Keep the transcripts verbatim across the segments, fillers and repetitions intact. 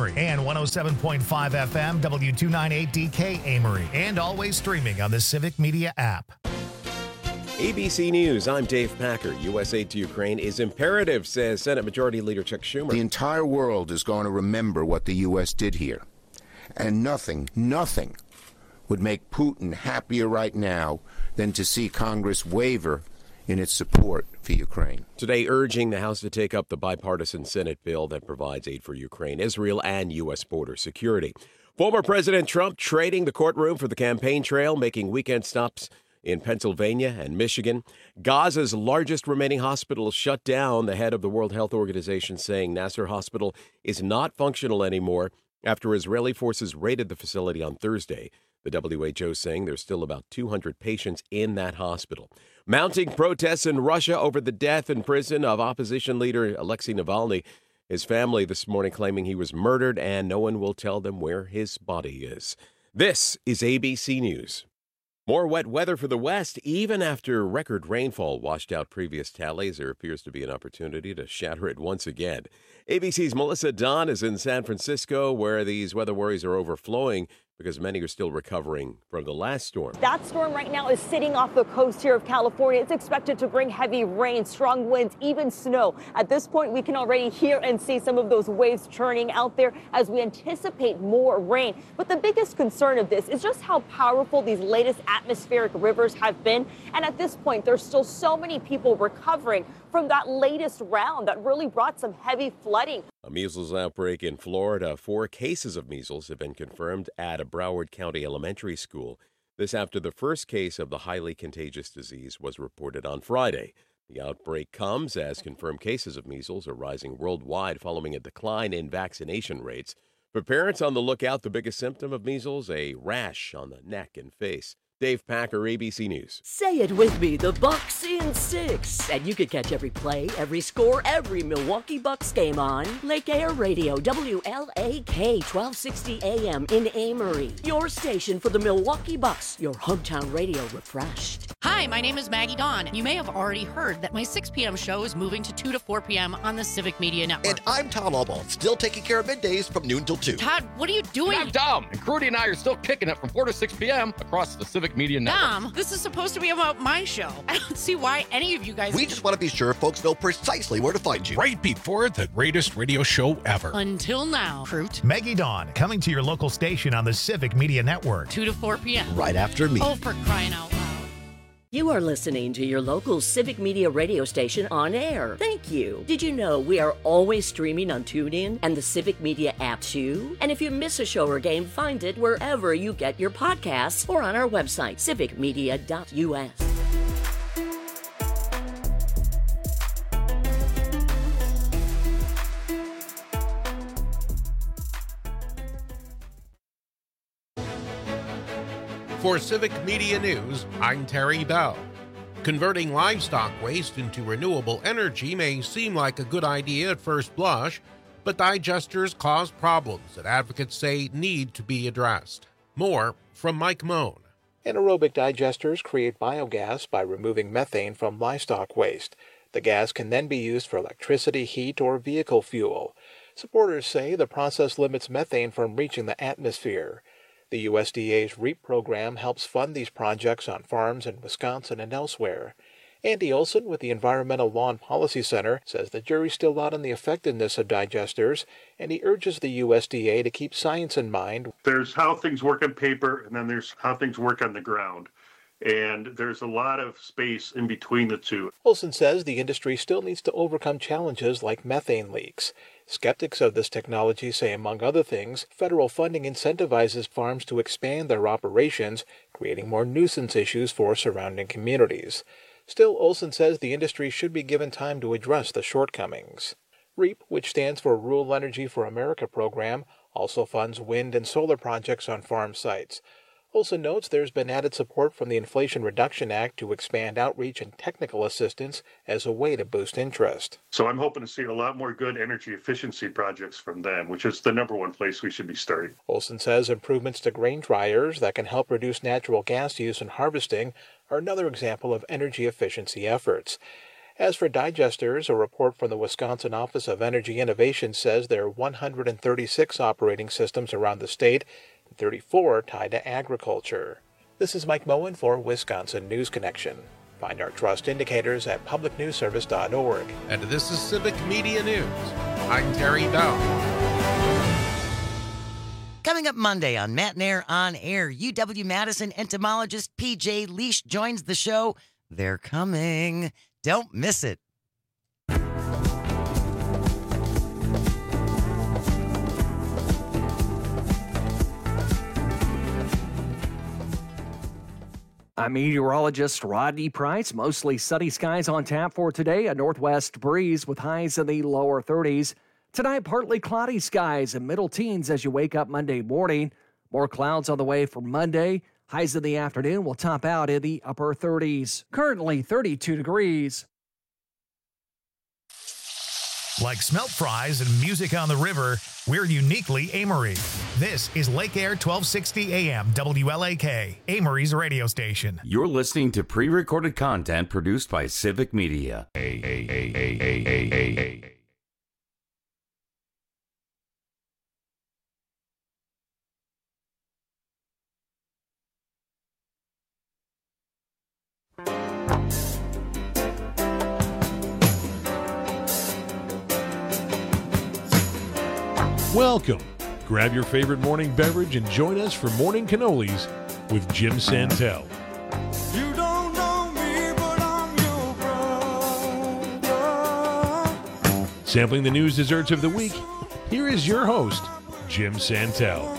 Amory, and one oh seven point five F M, W two ninety-eight D K Amory, and always streaming on the Civic Media app. A B C News, I'm Dave Packer. U S aid to Ukraine is imperative, says Senate Majority Leader Chuck Schumer. The entire world is going to remember what the U S did here. And nothing, nothing would make Putin happier right now than to see Congress waver in its support for Ukraine. Today, urging the House to take up the bipartisan Senate bill that provides aid for Ukraine, Israel, and U S border security. Former President Trump trading the courtroom for the campaign trail, making weekend stops in Pennsylvania and Michigan. Gaza's largest remaining hospital shut down. The head of the World Health Organization saying Nasser Hospital is not functional anymore after Israeli forces raided the facility on Thursday. The W H O saying there's still about two hundred patients in that hospital. Mounting protests in Russia over the death in prison of opposition leader Alexei Navalny. His family this morning claiming he was murdered and no one will tell them where his body is. This is A B C News. More wet weather for the West. Even after record rainfall washed out previous tallies, there appears to be an opportunity to shatter it once again. A B C's Melissa Don is in San Francisco, where these weather worries are overflowing because many are still recovering from the last storm. That storm right now is sitting off the coast here of California. It's expected to bring heavy rain, strong winds, even snow. At this point, we can already hear and see some of those waves churning out there as we anticipate more rain. But the biggest concern of this is just how powerful these latest atmospheric rivers have been. And at this point, there's still so many people recovering from that latest round that really brought some heavy flooding. A measles outbreak in Florida. Four cases of measles have been confirmed at a Broward County elementary school. This after the first case of the highly contagious disease was reported on Friday. The outbreak comes as confirmed cases of measles are rising worldwide following a decline in vaccination rates. For parents on the lookout, the biggest symptom of measles, a rash on the neck and face. Dave Packer, A B C News. Say it with me, the Bucks in six. And you can catch every play, every score, every Milwaukee Bucks game on Lake Air Radio, W L A K, twelve sixty A M in Amory. Your station for the Milwaukee Bucks, your hometown radio refreshed. Hi, my name is Maggie Dawn. You may have already heard that my six p.m. show is moving to two to four p.m. on the Civic Media Network. And I'm Tom Albaugh, still taking care of middays from noon till two. Todd, what are you doing? And I'm Dom, and Crudy and I are still kicking it from four to six p.m. across the Civic Media Network. Dom, this is supposed to be about my show. I don't see why any of you guys... We just want to be sure folks know precisely where to find you. Right before the greatest radio show ever. Until now, Fruit. Maggie Dawn, coming to your local station on the Civic Media Network. two to four p.m. Right after me. Oh, for crying out loud. You are listening to your local Civic Media radio station on air. Thank you. Did you know we are always streaming on TuneIn and the Civic Media app too? And if you miss a show or game, find it wherever you get your podcasts or on our website, civic media dot u s. For Civic Media News, I'm Terry Bell. Converting livestock waste into renewable energy may seem like a good idea at first blush, but digesters cause problems that advocates say need to be addressed. More from Mike Moan. Anaerobic digesters create biogas by removing methane from livestock waste. The gas can then be used for electricity, heat, or vehicle fuel. Supporters say the process limits methane from reaching the atmosphere. The U S D A's REAP program helps fund these projects on farms in Wisconsin and elsewhere. Andy Olson with the Environmental Law and Policy Center says the jury's still out on the effectiveness of digesters, and he urges the U S D A to keep science in mind. There's how things work on paper, and then there's how things work on the ground. And there's a lot of space in between the two. Olson says the industry still needs to overcome challenges like methane leaks. Skeptics of this technology say, among other things, federal funding incentivizes farms to expand their operations, creating more nuisance issues for surrounding communities. Still, Olson says the industry should be given time to address the shortcomings. REAP, which stands for Rural Energy for America program, also funds wind and solar projects on farm sites. Olson notes there's been added support from the Inflation Reduction Act to expand outreach and technical assistance as a way to boost interest. So I'm hoping to see a lot more good energy efficiency projects from them, which is the number one place we should be starting. Olson says improvements to grain dryers that can help reduce natural gas use and harvesting are another example of energy efficiency efforts. As for digesters, a report from the Wisconsin Office of Energy Innovation says there are one hundred thirty-six operating systems around the state, and thirty-four tied to agriculture. This is Mike Moen for Wisconsin News Connection. Find our trust indicators at public news service dot org. And this is Civic Media News. I'm Terry Bell. Coming up Monday on Matt and Air On Air, U W-Madison entomologist P J Leash joins the show. They're coming. Don't miss it. I'm meteorologist Rodney Price. Mostly sunny skies on tap for today. A northwest breeze with highs in the lower thirties. Tonight, partly cloudy skies and middle teens as you wake up Monday morning. More clouds on the way for Monday. Highs in the afternoon will top out in the upper thirties. Currently thirty-two degrees. Like smelt fries and music on the river, we're uniquely Amory. This is Lake Air twelve sixty A M W L A K, Amory's radio station. You're listening to pre-recorded content produced by Civic Media. Hey, hey, hey, hey, hey, hey, hey, hey. Welcome. Grab your favorite morning beverage and join us for Morning Cannolis with Jim Santel. You don't know me, but I'm your brother. Sampling the news desserts of the week, here is your host, Jim Santel.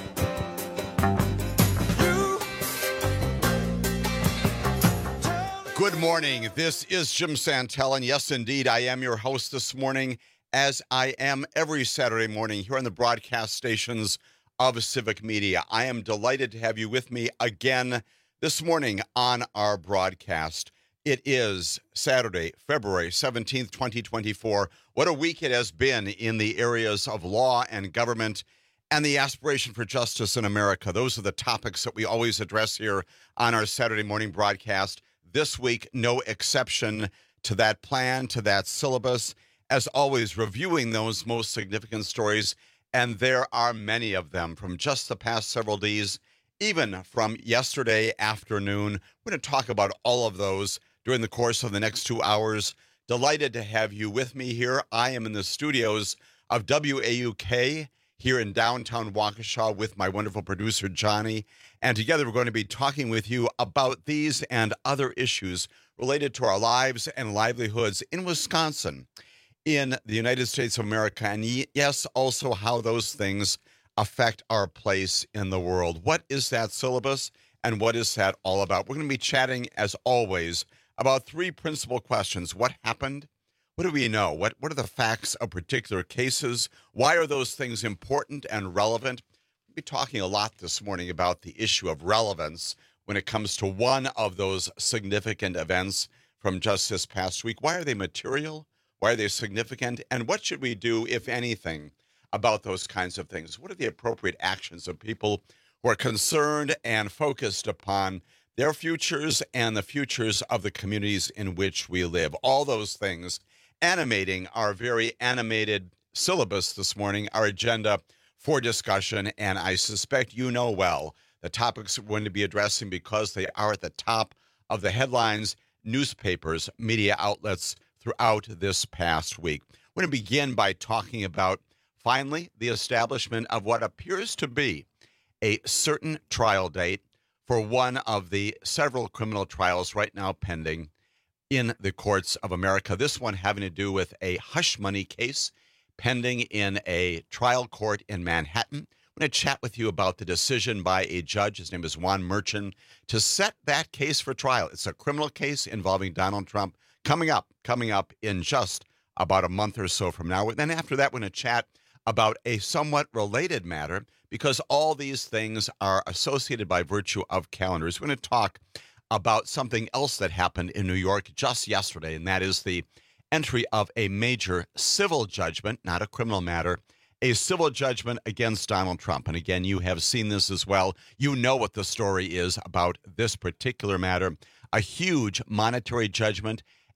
Good morning. This is Jim Santel, and yes, indeed, I am your host this morning, as I am every Saturday morning here on the broadcast stations of Civic Media. I am delighted to have you with me again this morning on our broadcast. It is Saturday, February seventeenth, twenty twenty-four. What a week it has been in the areas of law and government and the aspiration for justice in America. Those are the topics that we always address here on our Saturday morning broadcast. This week, no exception to that plan, to that syllabus. As always, reviewing those most significant stories, and there are many of them from just the past several days, even from yesterday afternoon. We're going to talk about all of those during the course of the next two hours. Delighted to have you with me here. I am in the studios of W A U K here in downtown Waukesha with my wonderful producer, Johnny, and together we're going to be talking with you about these and other issues related to our lives and livelihoods in Wisconsin, in the United States of America, and yes, also how those things affect our place in the world. What is that syllabus, and what is that all about? We're going to be chatting, as always, about three principal questions. What happened? What do we know? What, what are the facts of particular cases? Why are those things important and relevant? We'll be talking a lot this morning about the issue of relevance when it comes to one of those significant events from just this past week. Why are they material? Why are they significant? And what should we do, if anything, about those kinds of things? What are the appropriate actions of people who are concerned and focused upon their futures and the futures of the communities in which we live? All those things animating our very animated syllabus this morning, our agenda for discussion. And I suspect you know well the topics we're going to be addressing because they are at the top of the headlines, newspapers, media outlets throughout this past week. We're going to begin by talking about, finally, the establishment of what appears to be a certain trial date for one of the several criminal trials right now pending in the courts of America. This one having to do with a hush money case pending in a trial court in Manhattan. I'm going to chat with you about the decision by a judge, his name is Juan Merchan, to set that case for trial. It's a criminal case involving Donald Trump. Coming up, coming up in just about a month or so from now. Then after that, we're going to chat about a somewhat related matter because all these things are associated by virtue of calendars. We're going to talk about something else that happened in New York just yesterday, and that is the entry of a major civil judgment, not a criminal matter, a civil judgment against Donald Trump. And again, you have seen this as well. You know what the story is about this particular matter, a huge monetary judgment.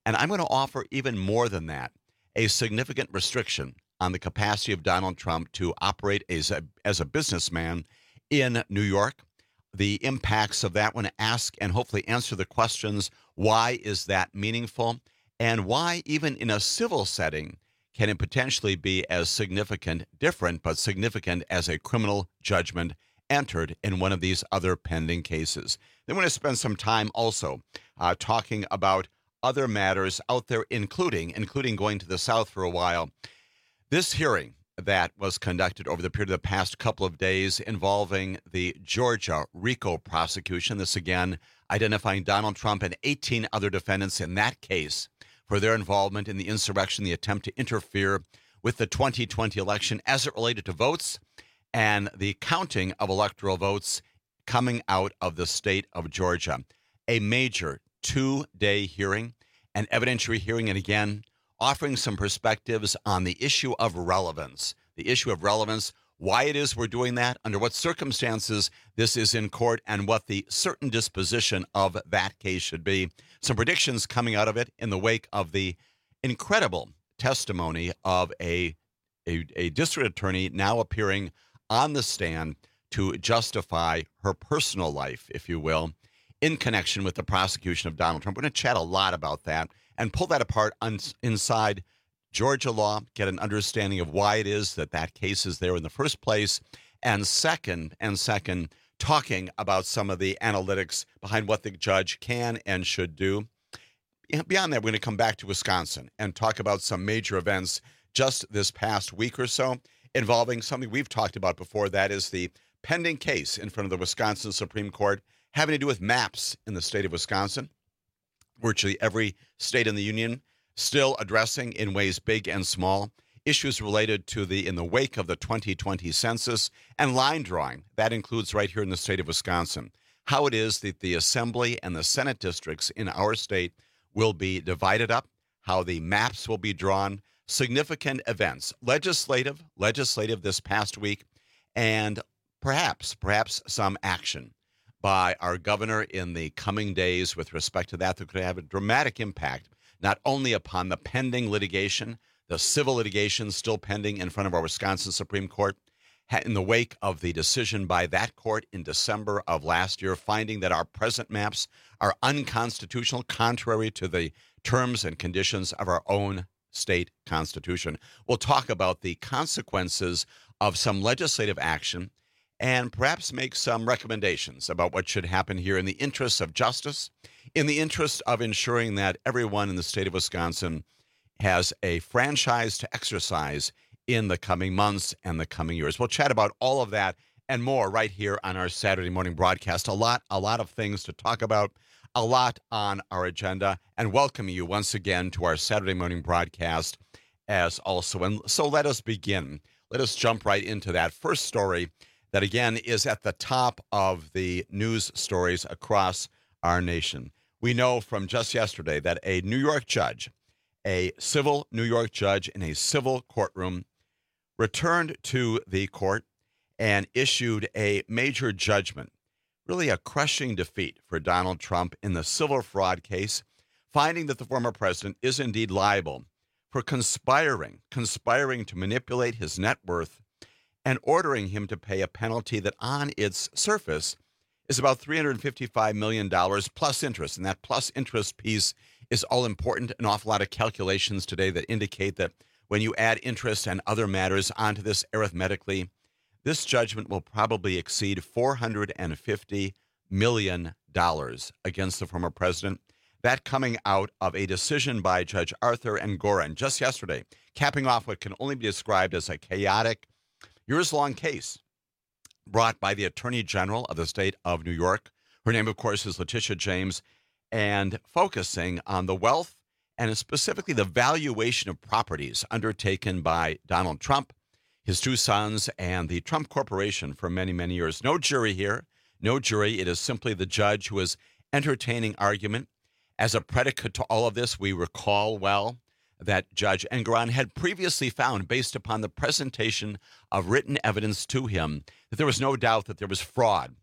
And I'm going to offer even more than that, a significant restriction on the capacity of Donald Trump to operate as a, as a businessman in New York. The impacts of that, want to ask and hopefully answer the questions, why is that meaningful? And why, even in a civil setting, can it potentially be as significant, different, but significant as a criminal judgment entered in one of these other pending cases? Then we're going to spend some time also uh, talking about other matters out there, including, including going to the South for a while. This hearing that was conducted over the period of the past couple of days involving the Georgia RICO prosecution, this again identifying Donald Trump and eighteen other defendants in that case for their involvement in the insurrection, the attempt to interfere with the twenty twenty election as it related to votes and the counting of electoral votes coming out of the state of Georgia. A major two-day hearing, an evidentiary hearing, and again, offering some perspectives on the issue of relevance, the issue of relevance, why it is we're doing that, under what circumstances this is in court, and what the certain disposition of that case should be. Some predictions coming out of it in the wake of the incredible testimony of a, a, a district attorney now appearing on the stand to justify her personal life, if you will, in connection with the prosecution of Donald Trump. We're going to chat a lot about that and pull that apart un- inside Georgia law, get an understanding of why it is that that case is there in the first place, and second, and second, talking about some of the analytics behind what the judge can and should do. Beyond that, we're going to come back to Wisconsin and talk about some major events just this past week or so involving something we've talked about before, that is the pending case in front of the Wisconsin Supreme Court having to do with maps in the state of Wisconsin. Virtually every state in the union still addressing in ways big and small issues related to the, in the wake of the twenty twenty census and line drawing. That includes right here in the state of Wisconsin, how it is that the Assembly and the Senate districts in our state will be divided up, how the maps will be drawn, significant events, legislative, legislative this past week, and perhaps, perhaps some action by our governor in the coming days with respect to that that could have a dramatic impact, not only upon the pending litigation, the civil litigation still pending in front of our Wisconsin Supreme Court, in the wake of the decision by that court in December of last year, finding that our present maps are unconstitutional, contrary to the terms and conditions of our own state constitution. We'll talk about the consequences of some legislative action and perhaps make some recommendations about what should happen here in the interests of justice, in the interest of ensuring that everyone in the state of Wisconsin has a franchise to exercise in the coming months and the coming years. We'll chat about all of that and more right here on our Saturday morning broadcast. A lot, a lot of things to talk about, a lot on our agenda, and welcome you once again to our Saturday morning broadcast as also. And so let us begin. Let us jump right into that first story that, again, is at the top of the news stories across our nation. We know from just yesterday that a New York judge, a civil New York judge in a civil courtroom, returned to the court and issued a major judgment, really a crushing defeat for Donald Trump in the civil fraud case, finding that the former president is indeed liable for conspiring, conspiring to manipulate his net worth and ordering him to pay a penalty that on its surface is about three hundred fifty-five million dollars plus interest. And that plus interest piece is all important. An awful lot of calculations today that indicate that when you add interest and other matters onto this arithmetically, this judgment will probably exceed four hundred fifty million dollars against the former president. That coming out of a decision by Judge Arthur Engoron just yesterday, capping off what can only be described as a chaotic, years-long case brought by the Attorney General of the state of New York. Her name, of course, is Letitia James, and focusing on the wealth and specifically the valuation of properties undertaken by Donald Trump, his two sons, and the Trump Corporation for many, many years. No jury here, no jury. It is simply the judge who is entertaining argument. As a predicate to all of this, we recall well that Judge Engoron had previously found, based upon the presentation of written evidence to him, that there was no doubt that there was fraud,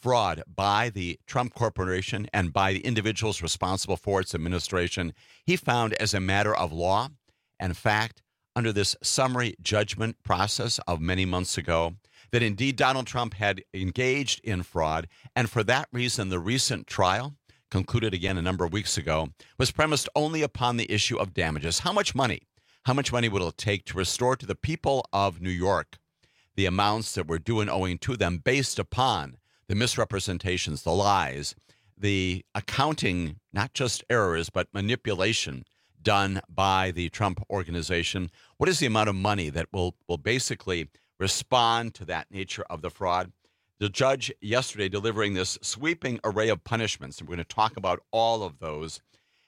fraud by the Trump Corporation and by the individuals responsible for its administration, he found as a matter of law and fact, under this summary judgment process of many months ago, that indeed Donald Trump had engaged in fraud, and for that reason, the recent trial, concluded again a number of weeks ago, was premised only upon the issue of damages. How much money? How much money will it take to restore to the people of New York the amounts that were due and owing to them based upon the misrepresentations, the lies, the accounting, not just errors, but manipulation done by the Trump organization? What is the amount of money that will, will basically respond to that nature of the fraud? The judge yesterday delivering this sweeping array of punishments, and we're going to talk about all of those.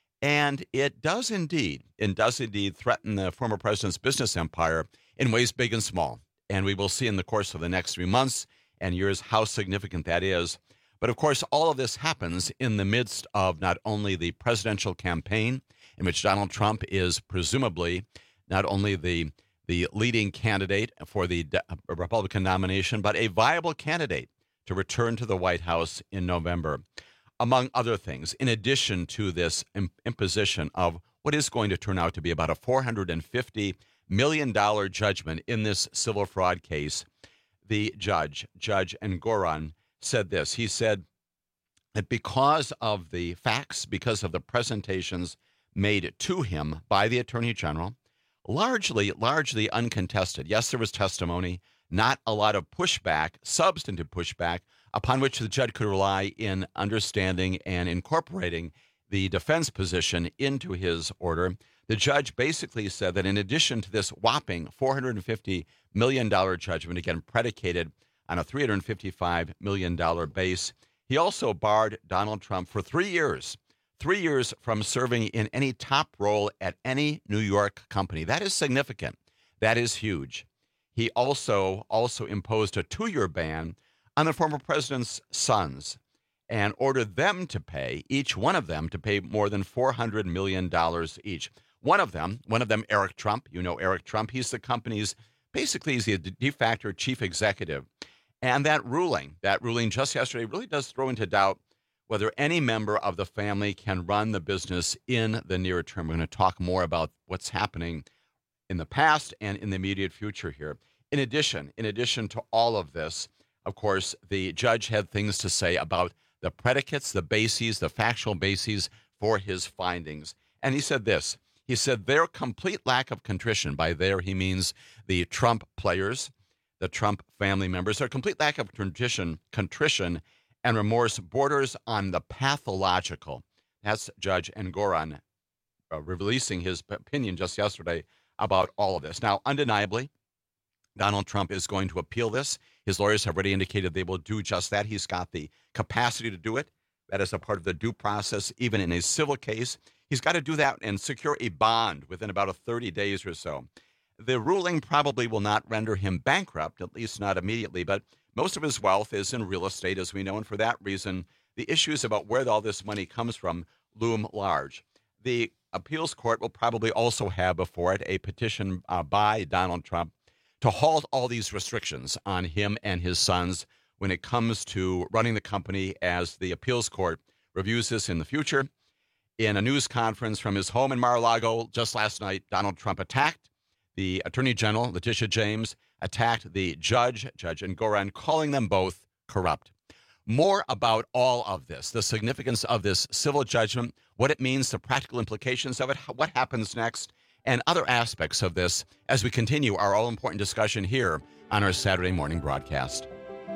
And it does indeed, it does indeed threaten the former president's business empire in ways big and small. And we will see in the course of the next three months and years how significant that is. But of course, all of this happens in the midst of not only the presidential campaign, in which Donald Trump is presumably not only the, the leading candidate for the Republican nomination, but a viable candidate to return to the White House in November. Among other things, in addition to this imposition of what is going to turn out to be about a four hundred fifty million dollars judgment in this civil fraud case, the judge, Judge Engoron, said this. He said that because of the facts, because of the presentations made to him by the Attorney General, largely, largely uncontested. Yes, there was testimony, not a lot of pushback, substantive pushback, upon which the judge could rely in understanding and incorporating the defense position into his order. The judge basically said that in addition to this whopping four hundred fifty million dollars judgment, again predicated on a three hundred fifty-five million dollars base, he also barred Donald Trump for three years, three years from serving in any top role at any New York company. That is significant. That is huge. He also, also imposed a two-year ban on the former president's sons and ordered them to pay, each one of them, to pay more than four hundred million dollars each. One of them, one of them, Eric Trump, you know Eric Trump, he's the company's, basically he's the de facto chief executive. And that ruling, that ruling just yesterday really does throw into doubt whether any member of the family can run the business in the near term. We're going to talk more about what's happening in the past and in the immediate future here. In addition, in addition to all of this, of course, the judge had things to say about the predicates, the bases, the factual bases for his findings. And he said this. He said their complete lack of contrition, by there he means the Trump players, the Trump family members, their complete lack of contrition, contrition and remorse borders on the pathological. That's Judge Engoron uh, releasing his opinion just yesterday about all of this. Now, undeniably, Donald Trump is going to appeal this. His lawyers have already indicated they will do just that. He's got the capacity to do it. That is a part of the due process, even in a civil case. He's got to do that and secure a bond within about a thirty days or so. The ruling probably will not render him bankrupt, at least not immediately, but most of his wealth is in real estate, as we know, and for that reason, the issues about where all this money comes from loom large. The appeals court will probably also have before it a petition uh, by Donald Trump to halt all these restrictions on him and his sons when it comes to running the company, as the appeals court reviews this in the future. In a news conference from his home in Mar-a-Lago just last night, Donald Trump attacked the Attorney General, Letitia James, attacked the judge, Judge Engoron, calling them both corrupt. More about all of this, the significance of this civil judgment, what it means, the practical implications of it, what happens next, and other aspects of this as we continue our all-important discussion here on our Saturday morning broadcast.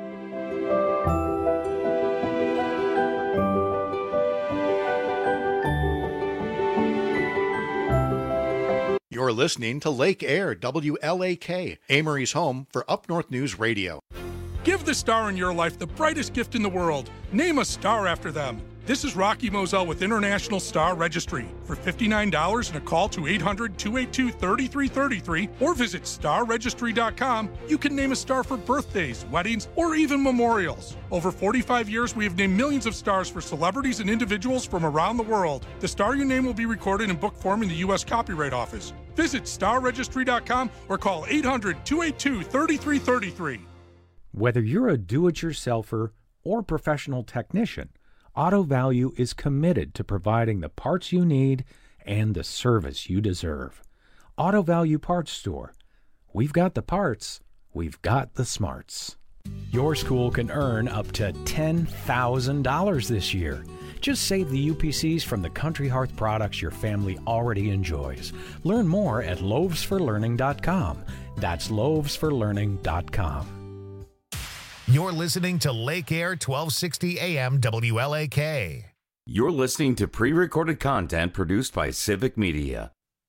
You're listening to Lake Air, W L A K, Amory's home for Up North News Radio. Give the star in your life the brightest gift in the world. Name a star after them. This is Rocky Moselle with International Star Registry. For fifty-nine dollars and a call to eight hundred, two eight two, three three three three or visit star registry dot com, you can name a star for birthdays, weddings, or even memorials. Over forty-five years, we have named millions of stars for celebrities and individuals from around the world. The star you name will be recorded in book form in the U S Copyright Office. Visit star registry dot com or call eight hundred, two eight two, three three three three. Whether you're a do-it-yourselfer or professional technician, Auto Value is committed to providing the parts you need and the service you deserve. Auto Value Parts Store. We've got the parts, we've got the smarts. Your school can earn up to ten thousand dollars this year. Just save the U P Cs from the Country Hearth products your family already enjoys. Learn more at loaves for learning dot com. That's loaves for learning dot com. You're listening to Lake Air twelve sixty A M W L A K. You're listening to pre-recorded content produced by Civic Media.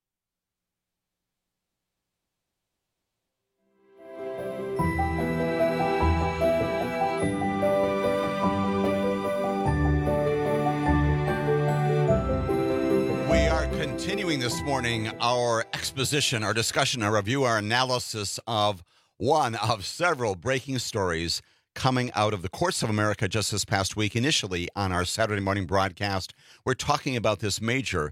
We are continuing this morning our exposition, our discussion, our review, our analysis of one of several breaking stories coming out of the courts of America just this past week. Initially, on our Saturday morning broadcast, we're talking about this major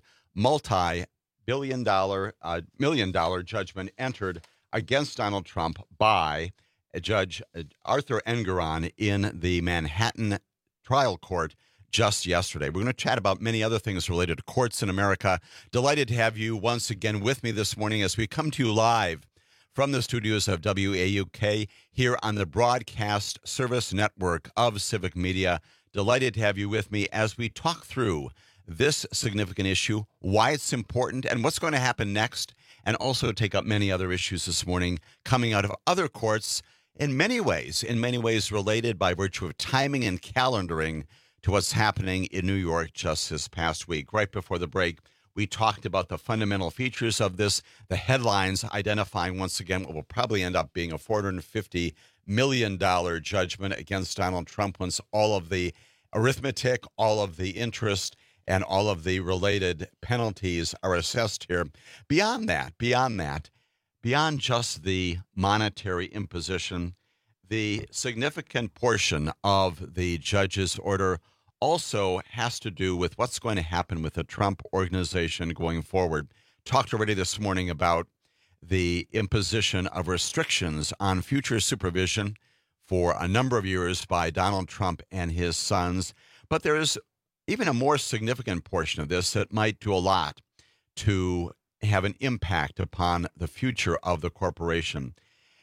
multi-billion dollar, uh, million dollar judgment entered against Donald Trump by Judge Arthur Engoron in the Manhattan trial court just yesterday. We're going to chat about many other things related to courts in America. Delighted to have you once again with me this morning as we come to you live from the studios of W A U K here on the Broadcast Service Network of Civic Media. Delighted to have you with me as we talk through this significant issue, why it's important, and what's going to happen next, and also take up many other issues this morning coming out of other courts in many ways, in many ways related by virtue of timing and calendaring to what's happening in New York just this past week. Right before the break, we talked about the fundamental features of this, the headlines identifying once again what will probably end up being a four hundred fifty million dollars judgment against Donald Trump once all of the arithmetic, all of the interest, and all of the related penalties are assessed here. Beyond that, beyond that, beyond just the monetary imposition, the significant portion of the judge's order also has to do with what's going to happen with the Trump organization going forward. Talked already this morning about the imposition of restrictions on future supervision for a number of years by Donald Trump and his sons. But there is even a more significant portion of this that might do a lot to have an impact upon the future of the corporation.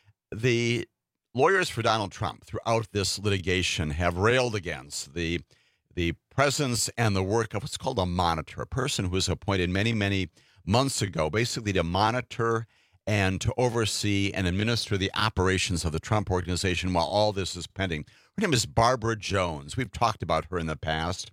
The lawyers for Donald Trump throughout this litigation have railed against the the presence and the work of what's called a monitor, a person who was appointed many, many months ago, basically to monitor and to oversee and administer the operations of the Trump organization while all this is pending. Her name is Barbara Jones. We've talked about her in the past.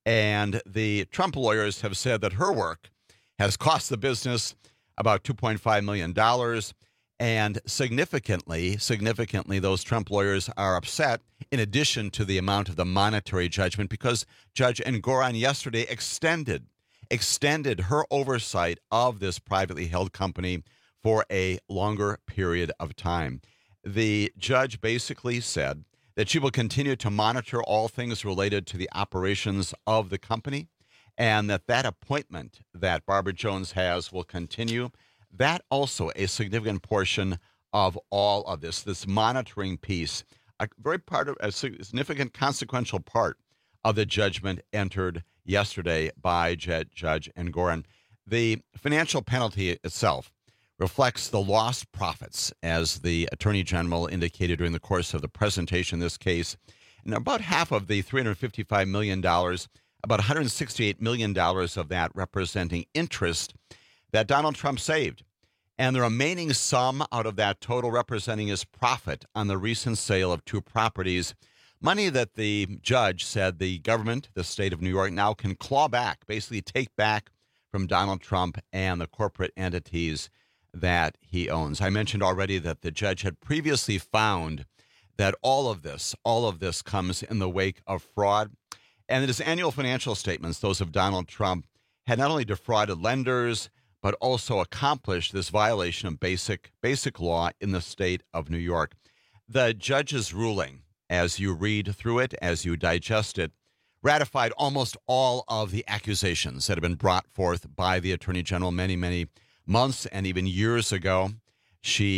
And the Trump lawyers have said that her work has cost the business about two point five million dollars. And significantly, significantly, those Trump lawyers are upset, in addition to the amount of the monetary judgment, because Judge Engoron yesterday extended, extended her oversight of this privately held company for a longer period of time. The judge basically said that she will continue to monitor all things related to the operations of the company, and that that appointment that Barbara Jones has will continue. That also a significant portion of all of this, this monitoring piece, a very part of a significant consequential part of the judgment entered yesterday by Judge Engoron. The financial penalty itself reflects the lost profits, as the Attorney General indicated during the course of the presentation in this case. And about half of the three hundred fifty-five million dollars, about one hundred sixty-eight million dollars of that representing interest that Donald Trump saved, and the remaining sum out of that total representing his profit on the recent sale of two properties, money that the judge said the government, the state of New York, now can claw back, basically take back from Donald Trump and the corporate entities that he owns. I mentioned already that the judge had previously found that all of this, all of this comes in the wake of fraud, and that his annual financial statements, those of Donald Trump, had not only defrauded lenders, but also accomplished this violation of basic basic law in the state of New York. The judge's ruling, as you read through it, as you digest it, ratified almost all of the accusations that have been brought forth by the Attorney General many, many months and even years ago. She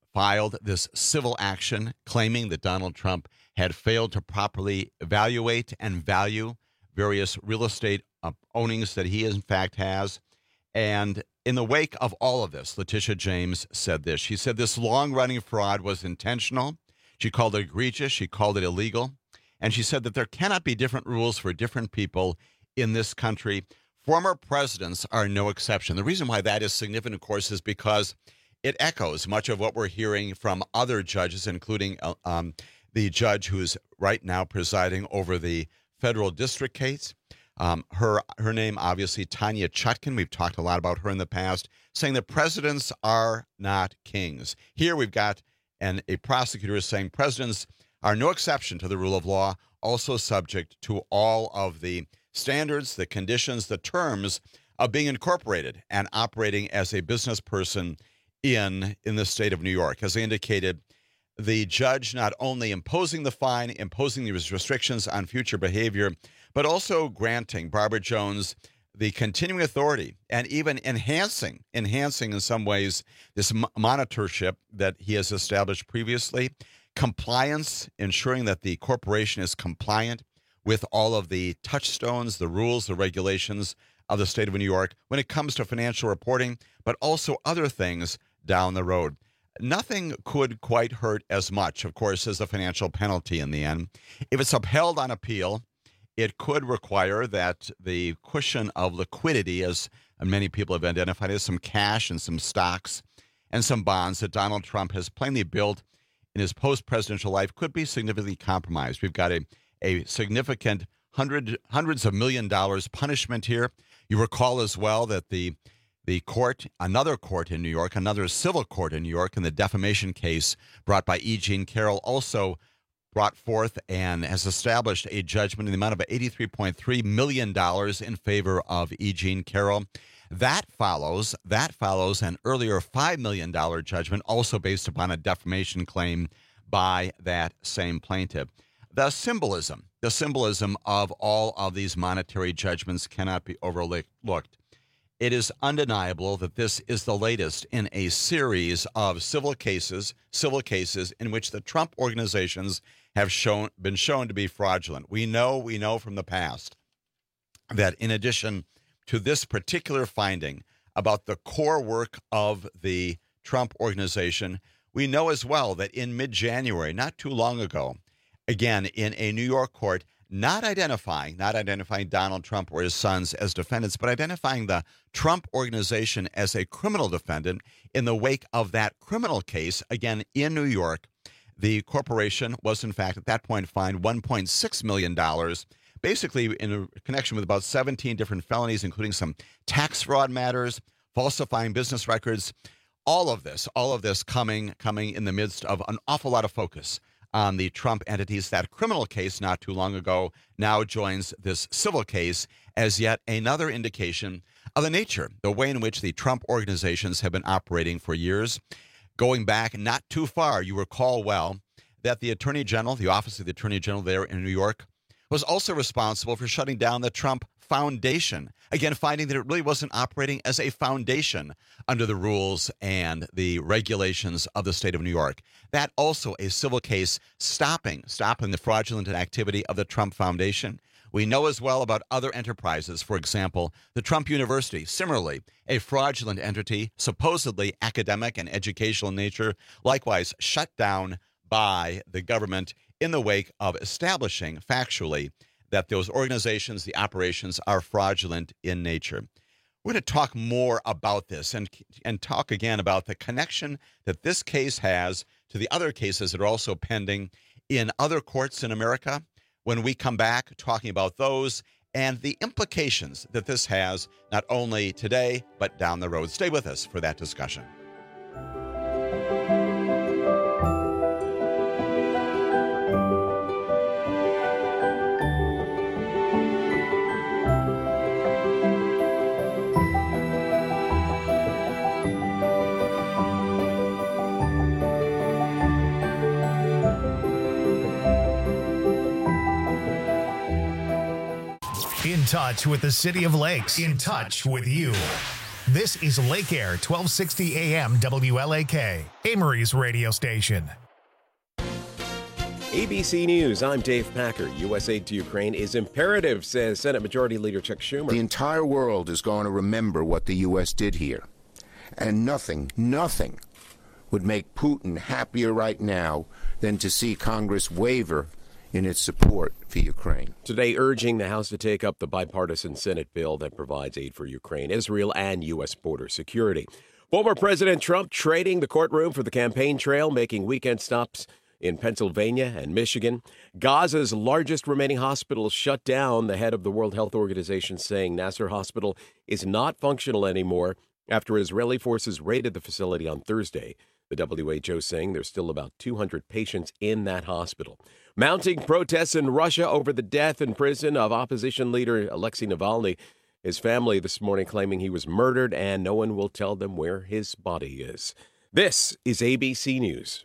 filed this civil action claiming that Donald Trump had failed to properly evaluate and value various real estate uh, ownings that he in fact has. And in the wake of all of this, Letitia James said this. She said this long-running fraud was intentional. She called it egregious. She called it illegal. And she said that there cannot be different rules for different people in this country. Former presidents are no exception. The reason why that is significant, of course, is because it echoes much of what we're hearing from other judges, including uh, um, the judge who's right now presiding over the federal district case. Um, her her name, obviously, Tanya Chutkan. We've talked a lot about her in the past, saying that presidents are not kings. Here we've got and a prosecutor is saying presidents are no exception to the rule of law, also subject to all of the standards, the conditions, the terms of being incorporated and operating as a business person in, in the state of New York. As I indicated, the judge not only imposing the fine, imposing these restrictions on future behavior, but also granting Barbara Jones the continuing authority and even enhancing, enhancing in some ways this m- monitorship that he has established previously, compliance, ensuring that the corporation is compliant with all of the touchstones, the rules, the regulations of the state of New York when it comes to financial reporting, but also other things down the road. Nothing could quite hurt as much, of course, as the financial penalty in the end. If it's upheld on appeal, it could require that the cushion of liquidity, as many people have identified, as some cash and some stocks and some bonds that Donald Trump has plainly built in his post-presidential life, could be significantly compromised. We've got a, a significant hundred, hundreds of million dollars punishment here. You recall as well that the the court, another court in New York, another civil court in New York, in the defamation case brought by E. Jean Carroll, also brought forth and has established a judgment in the amount of eighty-three point three million dollars in favor of E. Jean Carroll. That follows, that follows an earlier five million dollars judgment, also based upon a defamation claim by that same plaintiff. The symbolism, the symbolism of all of these monetary judgments cannot be overlooked. It is undeniable that this is the latest in a series of civil cases, civil cases in which the Trump organizations have shown been shown to be fraudulent. We know, we know from the past that in addition to this particular finding about the core work of the Trump organization, we know as well that in mid-January, not too long ago, again, in a New York court, not identifying, not identifying Donald Trump or his sons as defendants, but identifying the Trump organization as a criminal defendant in the wake of that criminal case, again, in New York. The corporation was, in fact, at that point fined one point six million dollars, basically in a connection with about seventeen different felonies, including some tax fraud matters, falsifying business records. All of this, all of this coming, coming in the midst of an awful lot of focus on the Trump entities. That criminal case not too long ago now joins this civil case as yet another indication of the nature, the way in which the Trump organizations have been operating for years. Going back not too far, you recall well that the Attorney General, the Office of the Attorney General there in New York, was also responsible for shutting down the Trump Foundation. Again, finding that it really wasn't operating as a foundation under the rules and the regulations of the state of New York. That also a civil case stopping, stopping the fraudulent activity of the Trump Foundation. We know as well about other enterprises. For example, the Trump University, similarly, a fraudulent entity, supposedly academic and educational in nature, likewise shut down by the government in the wake of establishing factually that those organizations, the operations, are fraudulent in nature. We're going to talk more about this and and talk again about the connection that this case has to the other cases that are also pending in other courts in America when we come back talking about those and the implications that this has not only today but down the road. Stay with us for that discussion. In touch with the City of Lakes. In touch with you. This is Lake Air, twelve sixty A M W L A K, Amory's radio station. A B C News, I'm Dave Packer. U S aid to Ukraine is imperative, says Senate Majority Leader Chuck Schumer. The entire world is going to remember what the U S did here. And nothing, nothing would make Putin happier right now than to see Congress waver in its support for Ukraine. Today, urging the House to take up the bipartisan Senate bill that provides aid for Ukraine, Israel, and U S border security. Former President Trump trading the courtroom for the campaign trail, making weekend stops in Pennsylvania and Michigan. Gaza's largest remaining hospital shut down. The head of the World Health Organization saying Nasser Hospital is not functional anymore after Israeli forces raided the facility on Thursday. The W H O saying there's still about two hundred patients in that hospital. Mounting protests in Russia over the death in prison of opposition leader Alexei Navalny. His family this morning claiming he was murdered and no one will tell them where his body is. This is A B C News.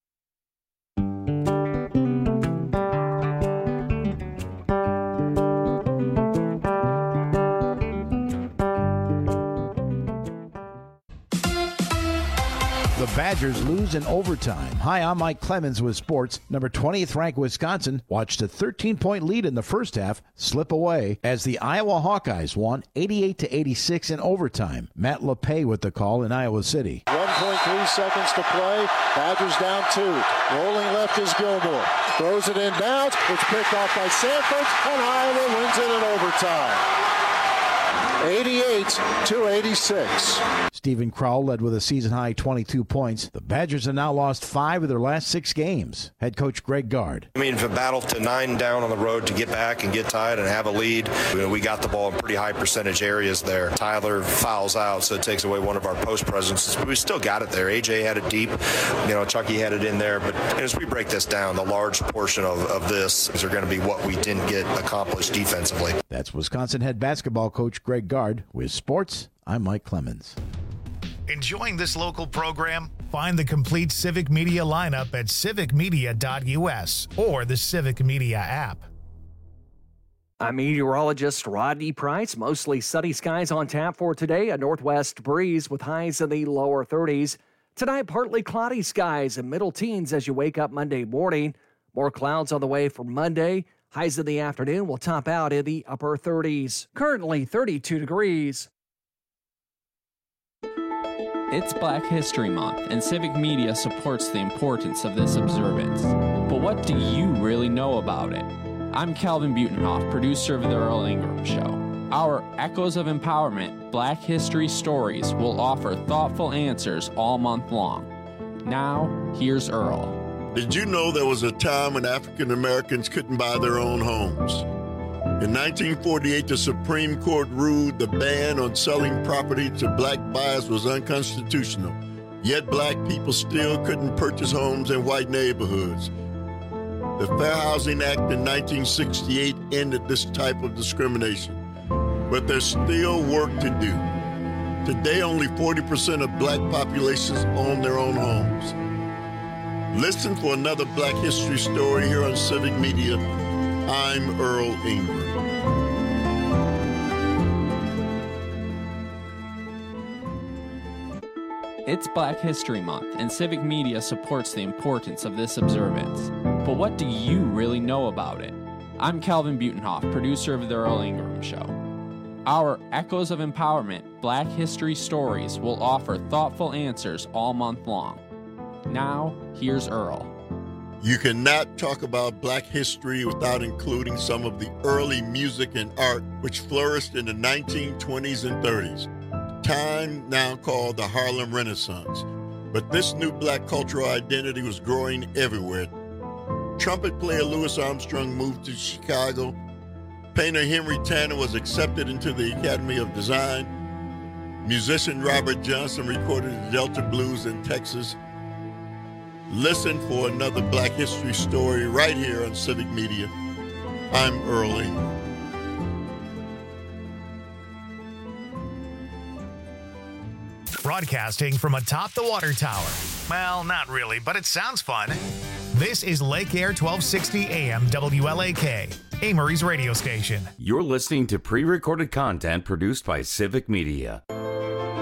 The Badgers lose in overtime. Hi, I'm Mike Clemens with sports. Number twentieth ranked Wisconsin watched a thirteen-point lead in the first half slip away as the Iowa Hawkeyes won eighty-eight to eighty-six in overtime. Matt LePay with the call in Iowa City. one point three seconds to play. Badgers down two. Rolling left is Gilmore. Throws it in bounds. It's picked off by Sanford, and Iowa wins it in overtime. eighty-eight to eighty-six. Stephen Crowell led with a season-high twenty-two points. The Badgers have now lost five of their last six games. Head coach Greg Gard. I mean, if a battle to nine down on the road to get back and get tied and have a lead, you know, we got the ball in pretty high percentage areas there. Tyler fouls out, so it takes away one of our post presences. But we still got it there. A J had it deep. You know, Chucky had it in there. But as we break this down, the large portion of, of this is going to be what we didn't get accomplished defensively. That's Wisconsin head basketball coach Greg Gard. With sports, I'm Mike Clemens. Enjoying this local program? Find the complete Civic Media lineup at civic media dot U S or the Civic Media app. I'm meteorologist Rodney Price. Mostly sunny skies on tap for today. A northwest breeze with highs in the lower thirties. Tonight, partly cloudy skies and middle teens as you wake up Monday morning. More clouds on the way for Monday. Highs in the afternoon will top out in the upper thirties. Currently thirty-two degrees. It's Black History Month, and Civic Media supports the importance of this observance. But what do you really know about it? I'm Calvin Butenhoff, producer of The Earl Ingram Show. Our Echoes of Empowerment Black History Stories will offer thoughtful answers all month long. Now, here's Earl. Did you know there was a time when African Americans couldn't buy their own homes? In nineteen forty-eight, the Supreme Court ruled the ban on selling property to black buyers was unconstitutional. Yet black people still couldn't purchase homes in white neighborhoods. The Fair Housing Act in nineteen sixty-eight ended this type of discrimination. But there's still work to do. Today, only forty percent of black populations own their own homes. Listen for another Black History story here on Civic Media. I'm Earl Ingram. It's Black History Month, and Civic Media supports the importance of this observance. But what do you really know about it? I'm Calvin Butenhoff, producer of The Earl Ingram Show. Our Echoes of Empowerment Black History Stories will offer thoughtful answers all month long. Now, here's Earl. You cannot talk about black history without including some of the early music and art which flourished in the nineteen twenties and thirties, time now called the Harlem Renaissance. But this new black cultural identity was growing everywhere. Trumpet player Louis Armstrong moved to Chicago. Painter Henry Tanner was accepted into the Academy of Design. Musician Robert Johnson recorded the Delta Blues in Texas. Listen for another Black History story right here on Civic Media. I'm Earl Ingram. Broadcasting from atop the water tower. Well, not really, but it sounds fun. This is Lake Air twelve sixty A M W L A K, Amory's radio station. You're listening to pre-recorded content produced by Civic Media.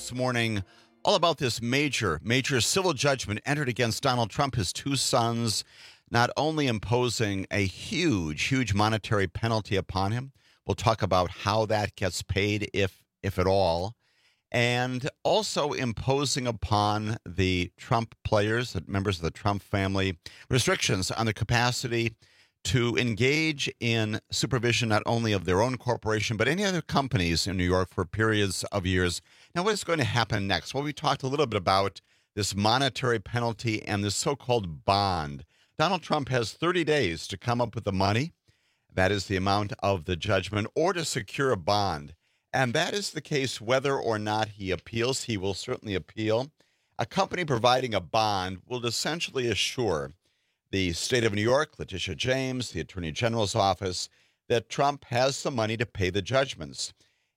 this morning all about this major, major civil judgment entered against Donald Trump, his two sons, not only imposing a huge, huge monetary penalty upon him. We'll talk about how that gets paid, if if at all, and also imposing upon the Trump players, the members of the Trump family, restrictions on the capacity to engage in supervision not only of their own corporation, but any other companies in New York for periods of years. Now, what is going to happen next? Well, we talked a little bit about this monetary penalty and this so-called bond. Donald Trump has thirty days to come up with the money. That is the amount of the judgment, or to secure a bond. And that is the case whether or not he appeals. He will certainly appeal. A company providing a bond will essentially assure the state of New York, Letitia James, the Attorney General's office, that Trump has the money to pay the judgments.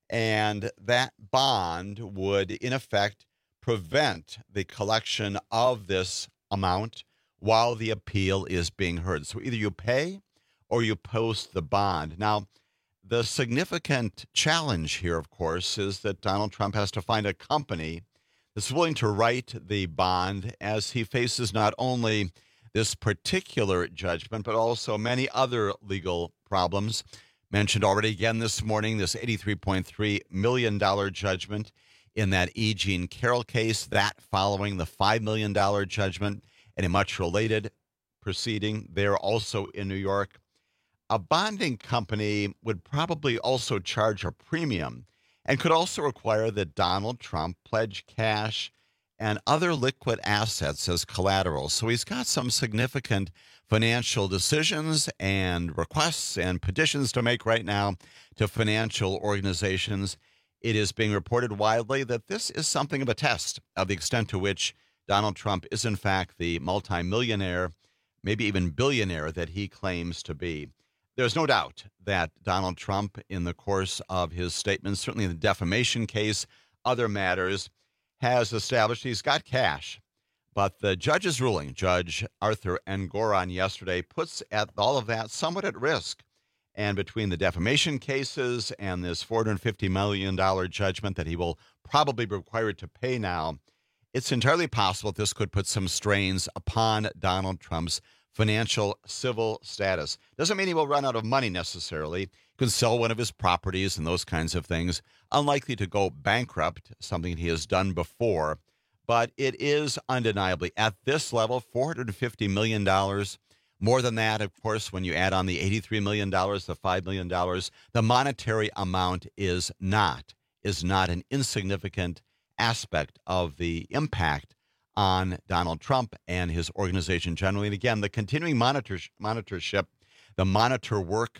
And that bond would, in effect, prevent the collection of this amount while the appeal is being heard. So either you pay or you post the bond. Now, the significant challenge here, of course, is that Donald Trump has to find a company that's willing to write the bond, as he faces not only this particular judgment, but also many other legal problems. Mentioned already again this morning, this eighty-three point three million dollars judgment in that E. Jean Carroll case, that following the five million dollars judgment in a much related proceeding there also in New York. A bonding company would probably also charge a premium and could also require that Donald Trump pledge cash and other liquid assets as collateral. So he's got some significant financial decisions and requests and petitions to make right now to financial organizations. It is being reported widely that this is something of a test of the extent to which Donald Trump is, in fact, the multimillionaire, maybe even billionaire that he claims to be. There's no doubt that Donald Trump, in the course of his statements, certainly in the defamation case, other matters, has established he's got cash. But the judge's ruling, Judge Arthur Engoron yesterday, puts at all of that somewhat at risk. And between the defamation cases and this four hundred fifty million dollars judgment that he will probably be required to pay now, it's entirely possible that this could put some strains upon Donald Trump's financial civil status. Doesn't mean he will run out of money necessarily. He could sell one of his properties and those kinds of things. Unlikely to go bankrupt, something he has done before. But it is undeniably at this level, four hundred fifty million dollars. More than that, of course, when you add on the eighty-three million dollars, the five million dollars, the monetary amount is not, is not an insignificant aspect of the impact on Donald Trump and his organization generally. And again, the continuing monitor, monitorship, the monitor work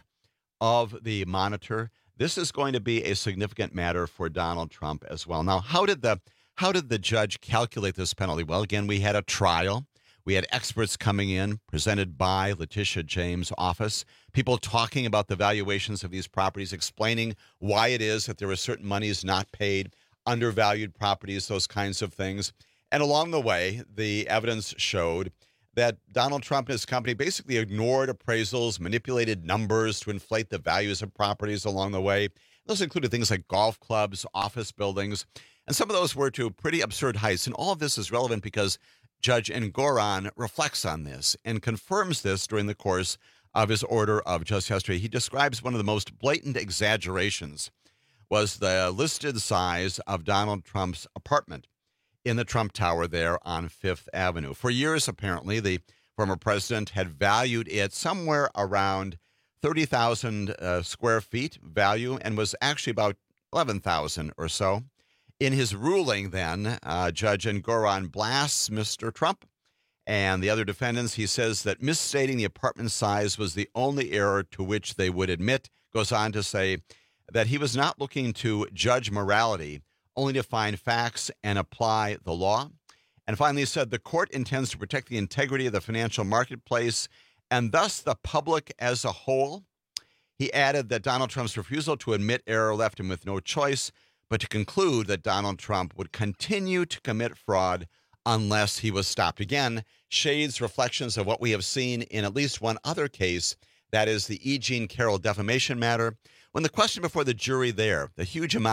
of the monitor, this is going to be a significant matter for Donald Trump as well. Now, how did the how did the judge calculate this penalty? Well, again, we had a trial. We had experts coming in, presented by Letitia James' office, people talking about the valuations of these properties, explaining why it is that there were certain monies not paid, undervalued properties, those kinds of things. And along the way, the evidence showed that Donald Trump and his company basically ignored appraisals, manipulated numbers to inflate the values of properties along the way. Those included things like golf clubs, office buildings, and some of those were to pretty absurd heights. And all of this is relevant because Judge Engoron reflects on this and confirms this during the course of his order of just yesterday. He describes one of the most blatant exaggerations was the listed size of Donald Trump's apartment in the Trump Tower there on Fifth Avenue. For years, apparently, the former president had valued it somewhere around thirty thousand uh, square feet value and was actually about eleven thousand or so. In his ruling then, uh, Judge Engoron blasts Mister Trump and the other defendants. He says that misstating the apartment size was the only error to which they would admit. Goes on to say that he was not looking to judge morality, only to find facts and apply the law. And finally said the court intends to protect the integrity of the financial marketplace and thus the public as a whole. He added that Donald Trump's refusal to admit error left him with no choice but to conclude that Donald Trump would continue to commit fraud unless he was stopped. Again, shades, reflections of what we have seen in at least one other case, that is the E. Jean Carroll defamation matter. When the question before the jury there, the huge amount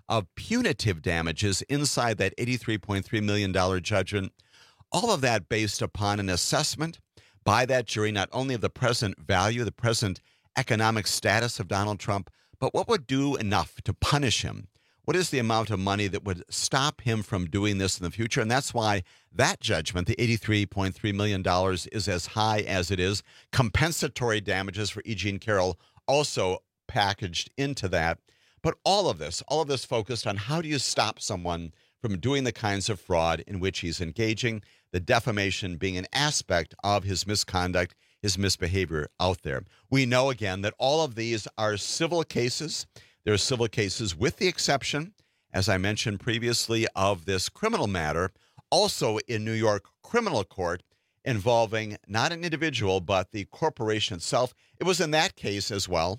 of punitive damages inside that eighty-three point three million dollars judgment. All of that based upon an assessment by that jury, not only of the present value, the present economic status of Donald Trump, but what would do enough to punish him. What is the amount of money that would stop him from doing this in the future? And that's why that judgment, the eighty-three point three million dollars, is as high as it is. Compensatory damages for E. Jean Carroll also packaged into that. But all of this, all of this focused on how do you stop someone from doing the kinds of fraud in which he's engaging, the defamation being an aspect of his misconduct, his misbehavior out there. We know, again, that all of these are civil cases. There are civil cases with the exception, as I mentioned previously, of this criminal matter, also in New York criminal court, involving not an individual, but the corporation itself. It was in that case as well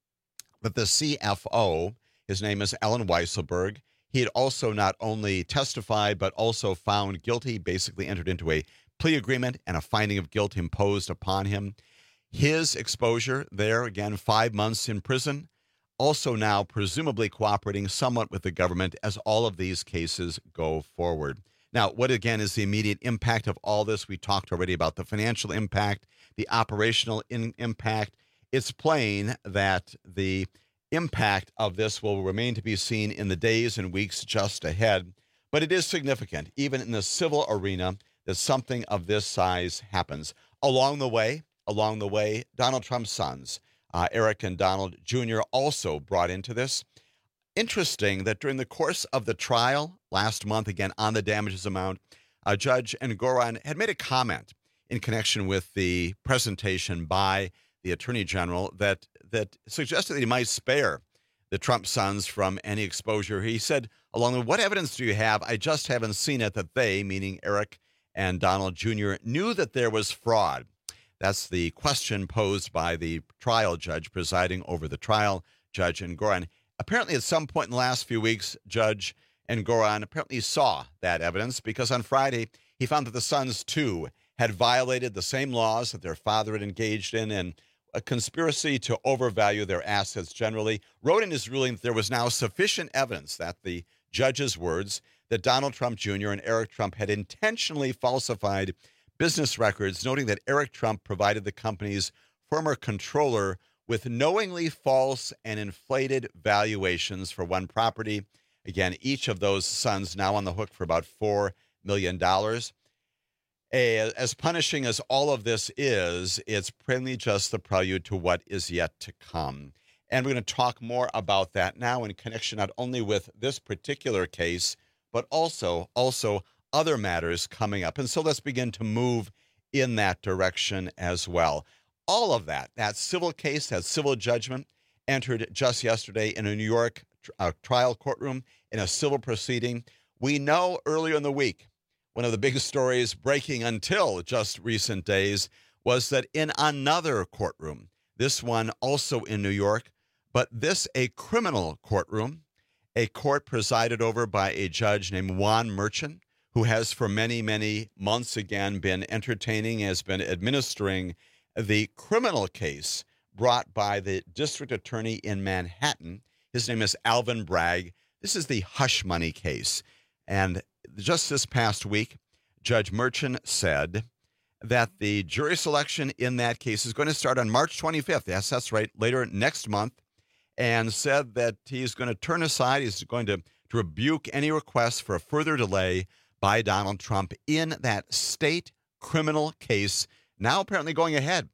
that the C F O, his name is Alan Weisselberg, he had also not only testified, but also found guilty, basically entered into a plea agreement and a finding of guilt imposed upon him. His exposure there, again, five months in prison, also now presumably cooperating somewhat with the government as all of these cases go forward. Now, what again is the immediate impact of all this? We talked already about the financial impact, the operational in- impact. It's plain that the impact of this will remain to be seen in the days and weeks just ahead, but it is significant, even in the civil arena, that something of this size happens. Along the way, along the way, Donald Trump's sons, uh, Eric and Donald Junior, also brought into this. Interesting that during the course of the trial last month, again, on the damages amount, uh, Judge Engoron had made a comment in connection with the presentation by the Attorney General that that suggested that he might spare the Trump sons from any exposure. He said, along with, what evidence do you have? I just haven't seen it that they, meaning Eric and Donald Junior, knew that there was fraud. That's the question posed by the trial judge presiding over the trial, Judge Engoron. Apparently, at some point in the last few weeks, Judge Engoron apparently saw that evidence because on Friday, he found that the sons, too, had violated the same laws that their father had engaged in and a conspiracy to overvalue their assets generally, wrote in his ruling that there was now sufficient evidence, that the judge's words, that Donald Trump Junior and Eric Trump had intentionally falsified business records, noting that Eric Trump provided the company's former controller with knowingly false and inflated valuations for one property. Again, each of those sons now on the hook for about four million dollars. As punishing as all of this is, it's plainly just the prelude to what is yet to come. And we're going to talk more about that now in connection not only with this particular case, but also, also other matters coming up. And so let's begin to move in that direction as well. All of that, that civil case, that civil judgment, entered just yesterday in a New York uh, trial courtroom in a civil proceeding. We know earlier in the week, one of the biggest stories breaking until just recent days was that in another courtroom, this one also in New York, but this a criminal courtroom, a court presided over by a judge named Juan Merchan, who has for many, many months again been entertaining, has been administering the criminal case brought by the district attorney in Manhattan. His name is Alvin Bragg. This is the hush money case. And just this past week, Judge Merchan said that the jury selection in that case is going to start on March twenty-fifth. Yes, that's right, later next month, and said that he's going to turn aside, he's going to, to rebuke any requests for a further delay by Donald Trump in that state criminal case, now apparently going ahead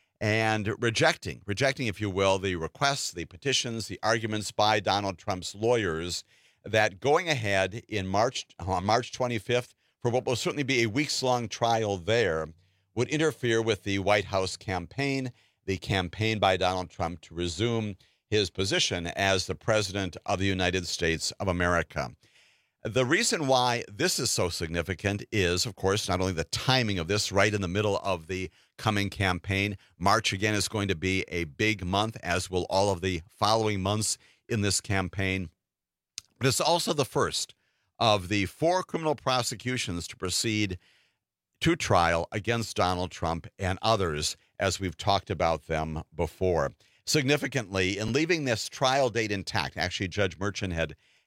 and rejecting, rejecting, if you will, the requests, the petitions, the arguments by Donald Trump's lawyers that going ahead in March, on March twenty-fifth, for what will certainly be a weeks-long trial there, would interfere with the White House campaign, the campaign by Donald Trump to resume his position as the President of the United States of America. The reason why this is so significant is, of course, not only the timing of this right in the middle of the coming campaign. March, again, is going to be a big month, as will all of the following months in this campaign. But it's also the first of the four criminal prosecutions to proceed to trial against Donald Trump and others, as we've talked about them before. Significantly, in leaving this trial date intact, actually, Judge Merchan had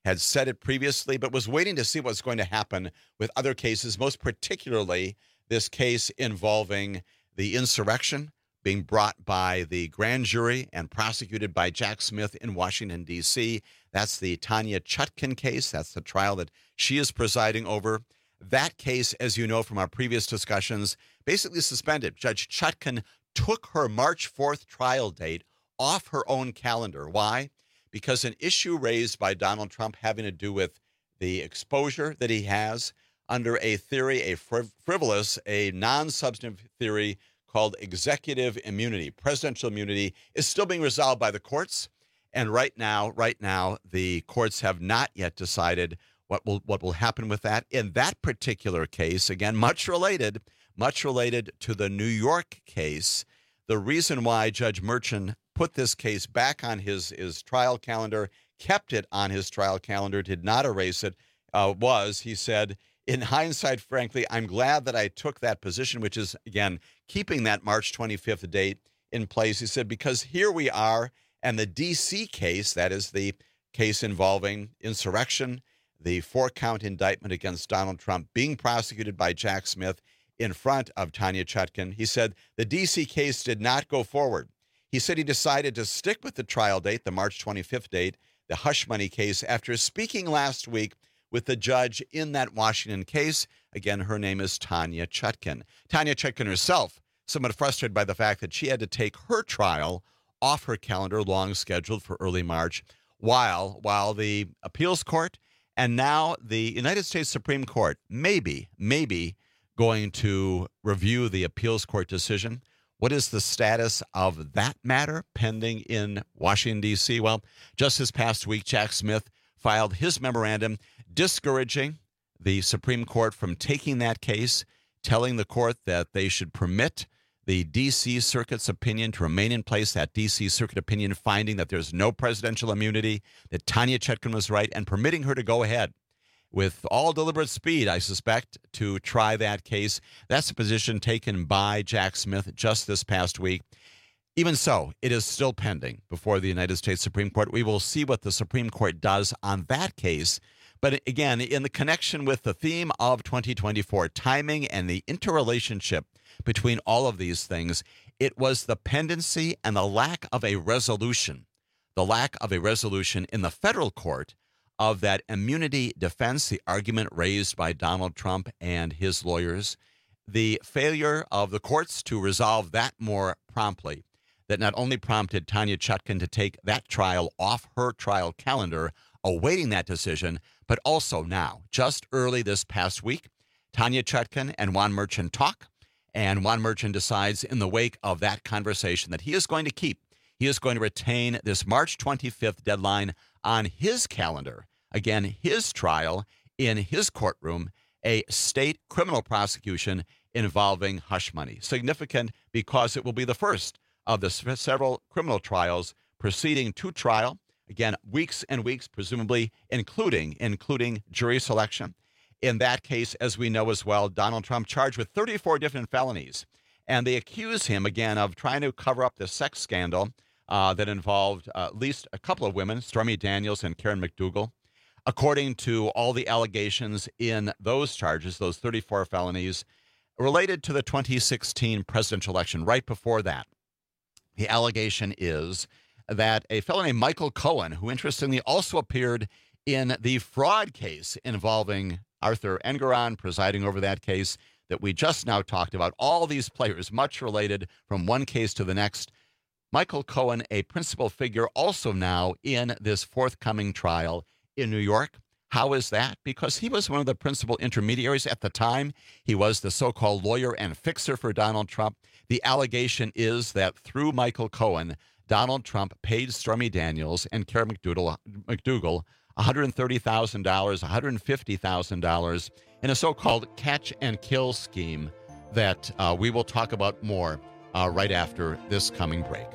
had said it previously, but was waiting to see what's going to happen with other cases, most particularly this case involving the insurrection being brought by the grand jury and prosecuted by Jack Smith in Washington, D C. That's the Tanya Chutkan case. That's the trial that she is presiding over. That case, as you know from our previous discussions, basically suspended. Judge Chutkan took her March fourth trial date off her own calendar. Why? Because an issue raised by Donald Trump having to do with the exposure that he has under a theory, a friv- frivolous, a non-substantive theory called executive immunity. Presidential immunity is still being resolved by the courts. And right now, right now, the courts have not yet decided what will what will happen with that. In that particular case, again, much related, much related to the New York case, the reason why Judge Merchan put this case back on his, his trial calendar, kept it on his trial calendar, did not erase it, uh, was, he said, in hindsight, frankly, I'm glad that I took that position, which is, again, keeping that March twenty-fifth date in place. He said, because here we are, and the D C case, that is the case involving insurrection, the four-count indictment against Donald Trump being prosecuted by Jack Smith in front of Tanya Chutkan. He said the D C case did not go forward. He said he decided to stick with the trial date, the March twenty-fifth date, the hush money case, after speaking last week with the judge in that Washington case. Again, her name is Tanya Chutkan. Tanya Chutkan herself, somewhat frustrated by the fact that she had to take her trial off her calendar, long scheduled for early March, while while the appeals court and now the United States Supreme Court maybe, maybe going to review the appeals court decision. What is the status of that matter pending in Washington, D C? Well, just this past week, Jack Smith filed his memorandum discouraging the Supreme Court from taking that case, telling the court that they should permit the D C Circuit's opinion to remain in place, that D C Circuit opinion finding that there's no presidential immunity, that Tanya Chutkan was right, and permitting her to go ahead with all deliberate speed, I suspect, to try that case. That's a position taken by Jack Smith just this past week. Even so, it is still pending before the United States Supreme Court. We will see what the Supreme Court does on that case. But again, in the connection with the theme of twenty twenty-four, timing and the interrelationship between all of these things, it was the pendency and the lack of a resolution, the lack of a resolution in the federal court of that immunity defense, the argument raised by Donald Trump and his lawyers, the failure of the courts to resolve that more promptly, that not only prompted Tanya Chutkan to take that trial off her trial calendar, awaiting that decision, but also now, just early this past week, Tanya Chutkan and Juan Merchan talk, and Juan Merchan decides in the wake of that conversation that he is going to keep, he is going to retain this March twenty-fifth deadline on his calendar. Again, his trial in his courtroom, a state criminal prosecution involving hush money. Significant because it will be the first of the several criminal trials proceeding to trial. Again, weeks and weeks, presumably, including including jury selection. In that case, as we know as well, Donald Trump charged with thirty-four different felonies. And they accuse him, again, of trying to cover up the sex scandal uh, that involved uh, at least a couple of women, Stormy Daniels and Karen McDougal. According to all the allegations in those charges, those thirty-four felonies, related to the twenty sixteen presidential election, right before that, the allegation is that a fellow named Michael Cohen, who interestingly also appeared in the fraud case involving Arthur Engeron, presiding over that case that we just now talked about, all these players much related from one case to the next. Michael Cohen, a principal figure also now in this forthcoming trial in New York. How is that? Because he was one of the principal intermediaries at the time. He was the so-called lawyer and fixer for Donald Trump. The allegation is that through Michael Cohen, Donald Trump paid Stormy Daniels and Karen McDougal, McDougal one hundred thirty thousand dollars, one hundred fifty thousand dollars in a so-called catch-and-kill scheme that uh, we will talk about more uh, right after this coming break.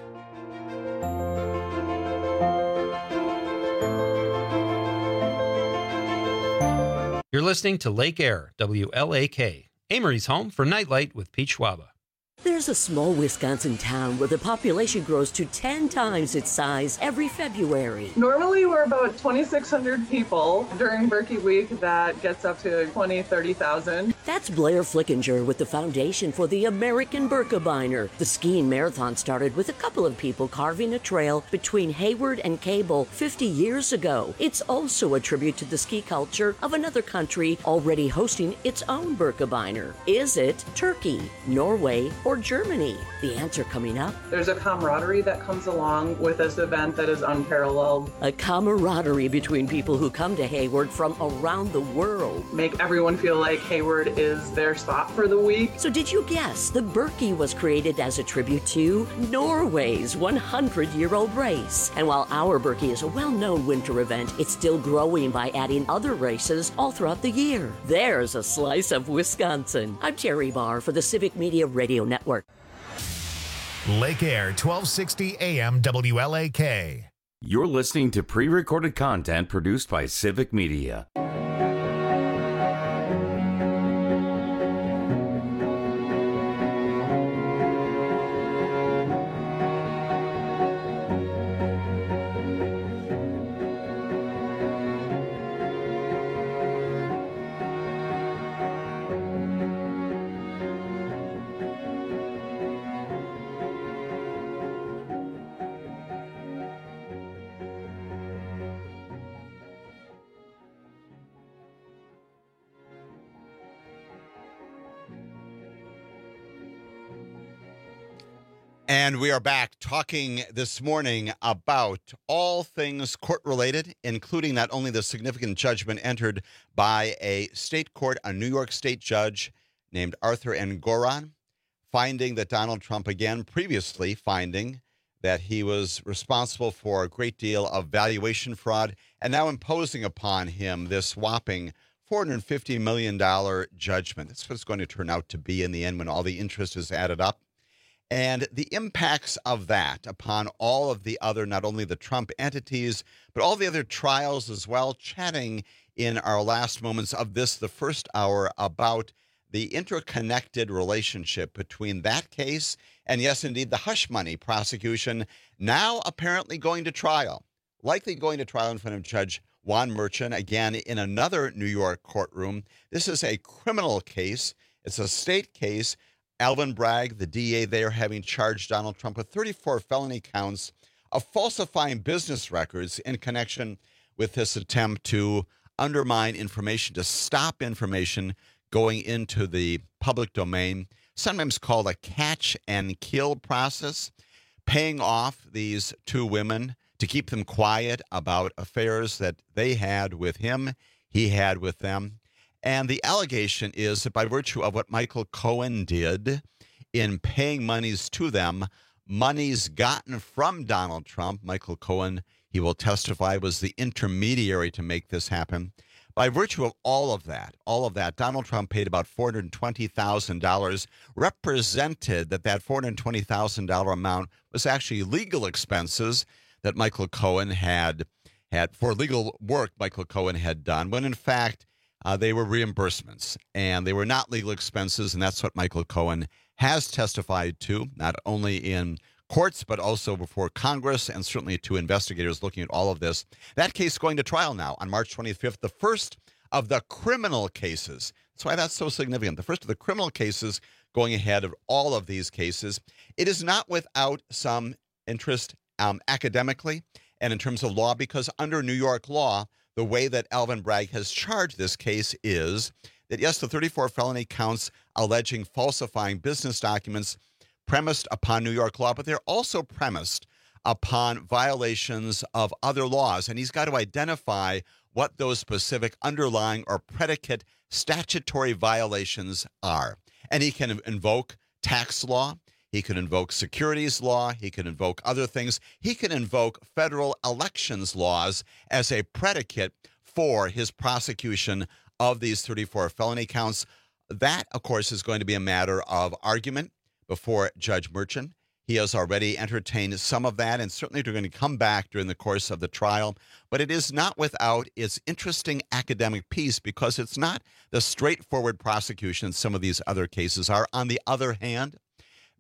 You're listening to Lake Air, W L A K, Amory's home for Nightlight with Pete Schwaba. There's a small Wisconsin town where the population grows to ten times its size every February. Normally, we're about twenty-six hundred people. During Berkey Week, that gets up to twenty, thirty thousand. That's Blair Flickinger with the Foundation for the American Birkebeiner. The skiing marathon started with a couple of people carving a trail between Hayward and Cable fifty years ago. It's also a tribute to the ski culture of another country already hosting its own Birkebeiner. Is it Turkey, Norway, or Germany? The answer coming up. There's a camaraderie that comes along with this event that is unparalleled. A camaraderie between people who come to Hayward from around the world. Make everyone feel like Hayward is their spot for the week. So did you guess the Berkey was created as a tribute to Norway's one hundred year old race? And while our Berkey is a well-known winter event, it's still growing by adding other races all throughout the year. There's a slice of Wisconsin. I'm Terry Barr for the Civic Media Radio Network. Lake Air, twelve sixty A M W L A K. You're listening to pre-recorded content produced by Civic Media. And we are back talking this morning about all things court-related, including not only the significant judgment entered by a state court, a New York state judge named Arthur Engoron, finding that Donald Trump, again, previously finding that he was responsible for a great deal of valuation fraud, and now imposing upon him this whopping four hundred fifty million dollars judgment. That's what it's going to turn out to be in the end when all the interest is added up. And the impacts of that upon all of the other, not only the Trump entities, but all the other trials as well, chatting in our last moments of this, the first hour, about the interconnected relationship between that case and, yes, indeed, the hush money prosecution, now apparently going to trial, likely going to trial in front of Judge Juan Merchan, again, in another New York courtroom. This is a criminal case. It's a state case. Alvin Bragg, the D A there, having charged Donald Trump with thirty-four felony counts of falsifying business records in connection with this attempt to undermine information, to stop information going into the public domain, sometimes called a catch and kill process, paying off these two women to keep them quiet about affairs that they had with him, he had with them. And the allegation is that by virtue of what Michael Cohen did in paying monies to them, monies gotten from Donald Trump, Michael Cohen, he will testify, was the intermediary to make this happen. By virtue of all of that, all of that, Donald Trump paid about four hundred twenty thousand dollars, represented that that four hundred twenty thousand dollars amount was actually legal expenses that Michael Cohen had, had for legal work Michael Cohen had done, when in fact, Uh, they were reimbursements, and they were not legal expenses, and that's what Michael Cohen has testified to, not only in courts, but also before Congress, and certainly to investigators looking at all of this. That case going to trial now on March twenty-fifth, the first of the criminal cases. That's why that's so significant. The first of the criminal cases going ahead of all of these cases. It is not without some interest um, academically and in terms of law, because under New York law, the way that Alvin Bragg has charged this case is that, yes, the thirty-four felony counts alleging falsifying business documents premised upon New York law, but they're also premised upon violations of other laws. And he's got to identify what those specific underlying or predicate statutory violations are. And he can invoke tax law. He can invoke securities law. He can invoke other things. He can invoke federal elections laws as a predicate for his prosecution of these thirty-four felony counts. That, of course, is going to be a matter of argument before Judge Merchan. He has already entertained some of that, and certainly they're going to come back during the course of the trial. But it is not without its interesting academic piece, because it's not the straightforward prosecution some of these other cases are. On the other hand,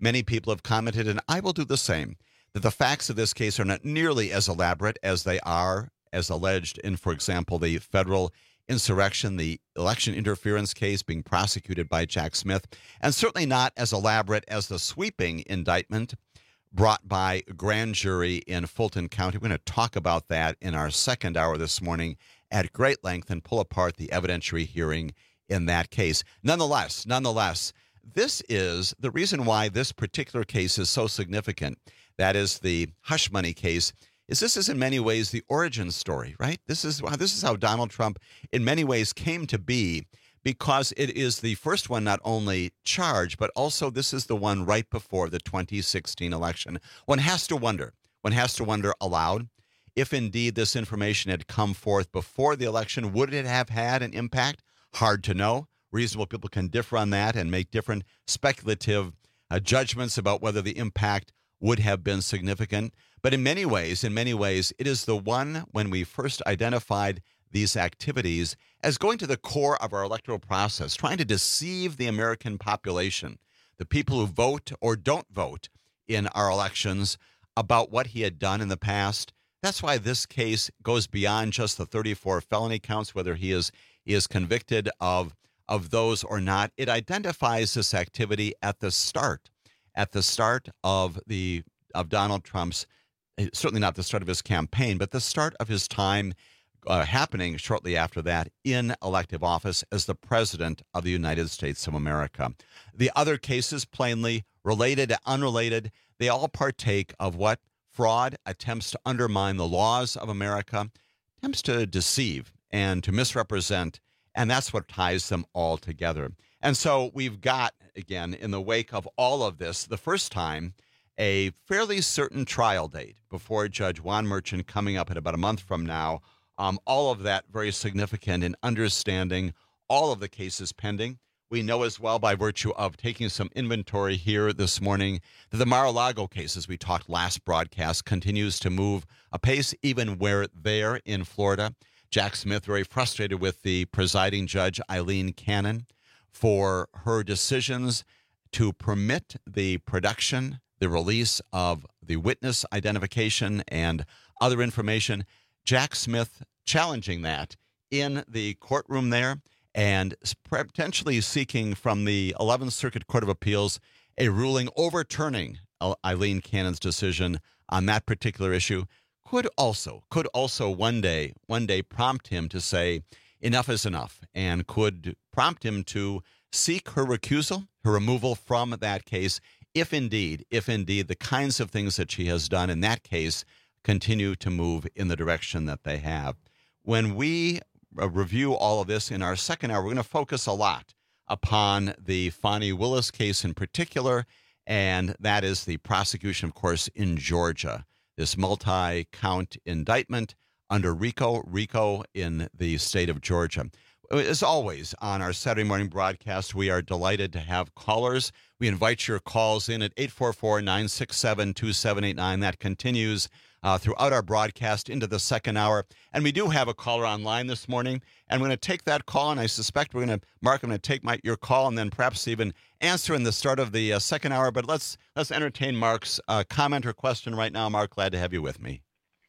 many people have commented, and I will do the same, that the facts of this case are not nearly as elaborate as they are, as alleged in, for example, the federal insurrection, the election interference case being prosecuted by Jack Smith, and certainly not as elaborate as the sweeping indictment brought by a grand jury in Fulton County. We're going to talk about that in our second hour this morning at great length and pull apart the evidentiary hearing in that case. Nonetheless, nonetheless, this is the reason why this particular case is so significant. That is the hush money case. Is this is in many ways the origin story, right? This is this is how Donald Trump in many ways came to be, because it is the first one not only charged, but also this is the one right before the twenty sixteen election. One has to wonder, one has to wonder aloud, if indeed this information had come forth before the election, would it have had an impact? Hard to know. Reasonable people can differ on that and make different speculative uh, judgments about whether the impact would have been significant. But in many ways, in many ways, it is the one when we first identified these activities as going to the core of our electoral process, trying to deceive the American population, the people who vote or don't vote in our elections, about what he had done in the past. That's why this case goes beyond just the thirty-four felony counts, whether he is he is convicted of of those or not. It identifies this activity at the start, at the start of the of Donald Trump's, certainly not the start of his campaign, but the start of his time uh, happening shortly after that in elective office as the president of the United States of America. The other cases, plainly related, unrelated, they all partake of what? Fraud, attempts to undermine the laws of America, attempts to deceive and to misrepresent, and that's what ties them all together. And so we've got, again, in the wake of all of this, the first time, a fairly certain trial date before Judge Juan Merchan coming up in about a month from now. Um, all of that very significant in understanding all of the cases pending. We know as well, by virtue of taking some inventory here this morning, that the Mar-a-Lago case, as we talked last broadcast, continues to move apace, even where there in Florida. Jack Smith very frustrated with the presiding judge, Eileen Cannon, for her decisions to permit the production, the release of the witness identification and other information. Jack Smith challenging that in the courtroom there and potentially seeking from the eleventh Circuit Court of Appeals a ruling overturning Eileen Cannon's decision on that particular issue. Could also, could also one day, one day prompt him to say enough is enough, and could prompt him to seek her recusal, her removal from that case, if indeed, if indeed the kinds of things that she has done in that case continue to move in the direction that they have. When we uh, review all of this in our second hour, we're going to focus a lot upon the Fani Willis case in particular, and that is the prosecution, of course, in Georgia. This multi-count indictment under RICO, RICO in the state of Georgia. As always, on our Saturday morning broadcast, we are delighted to have callers. We invite your calls in at eight four four, nine six seven, two seven eight nine. That continues uh, throughout our broadcast into the second hour. And we do have a caller online this morning, and we're going to take that call, and I suspect we're going to, Mark, I'm going to take my, your call and then perhaps even answer in the start of the uh, second hour. But let's let's entertain Mark's uh, comment or question right now. Mark, glad to have you with me.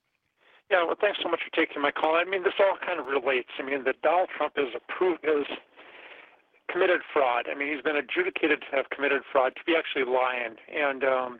Yeah, well, thanks so much for taking my call. I mean, this all kind of relates. I mean, that Donald Trump is approved, is committed fraud. I mean, he's been adjudicated to have committed fraud, to be actually lying, and um,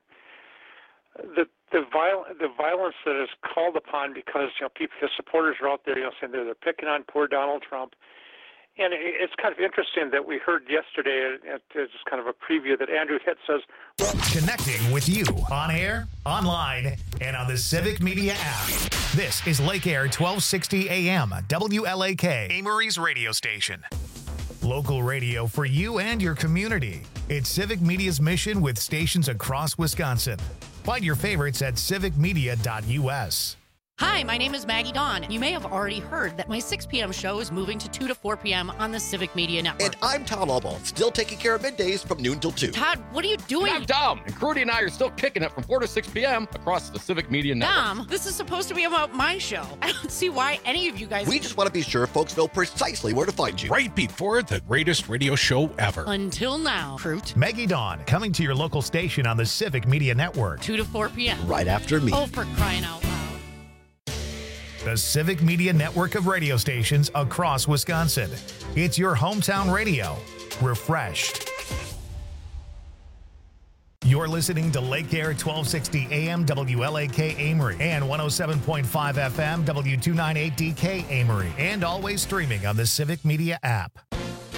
the the viol- the violence that is called upon because you know people, his supporters are out there, you know, saying they're, they're picking on poor Donald Trump. And it's kind of interesting that we heard yesterday, it's kind of a preview, that Andrew Hitt says, well, connecting with you on air, online, and on the Civic Media app. This is Lake Air twelve sixty A M, W L A K, Amory's radio station. Local radio for you and your community. It's Civic Media's mission with stations across Wisconsin. Find your favorites at civic media dot U S. Hi, my name is Maggie Dawn. You may have already heard that my six p.m. show is moving to two to four p.m. on the Civic Media Network. And I'm Todd Albaugh, still taking care of middays from noon till two. Todd, what are you doing? I'm Dom, and Crudy and I are still kicking it from four to six p.m. across the Civic Media Network. Dom, this is supposed to be about my show. I don't see why any of you guys... We just want to be sure folks know precisely where to find you. Right before the greatest radio show ever. Until now, Fruit. Maggie Dawn, coming to your local station on the Civic Media Network. two to four p.m. Right after me. Oh, for crying out loud. The Civic Media Network of radio stations across Wisconsin. It's your hometown radio. Refreshed. You're listening to Lake Air twelve sixty A M W L A K Amory and one oh seven point five F M W two ninety-eight D K Amory, and always streaming on the Civic Media app.